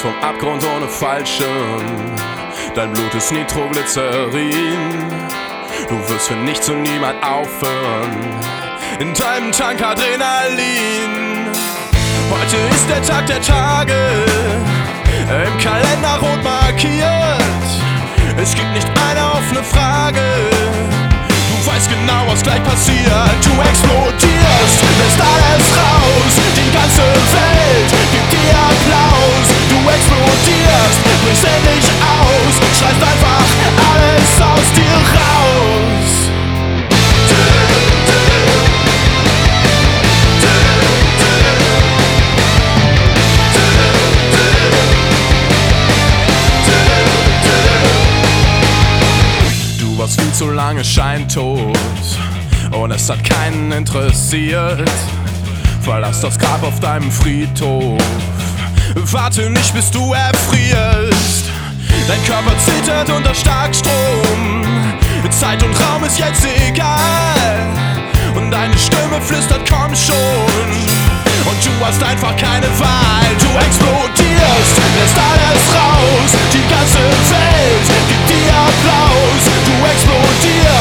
vom Abgrund ohne Fallschirm. Dein Blut ist Nitroglycerin. Du wirst für nichts und niemand aufhören. In deinem Tank Adrenalin. Heute ist der Tag der Tage, im Kalender rot markiert. Es gibt nicht eine offene Frage. Du weißt genau, was gleich passiert. Du explodierst, lässt alles raus. Die ganze Welt gibt dir Applaus. Du explodierst, brichst endlich aus. Schreibst einfach alles aus dir raus. Du warst viel zu lange scheintot und es hat keinen interessiert. Verlass das Grab auf deinem Friedhof. Warte nicht, bis du erfrierst. Dein Körper zittert unter Starkstrom. Zeit und Raum ist jetzt egal. Und deine Stimme flüstert, komm schon. Und du hast einfach keine Wahl. Du explodierst, lässt alles raus. Die ganze Welt gibt dir Applaus. Du explodierst.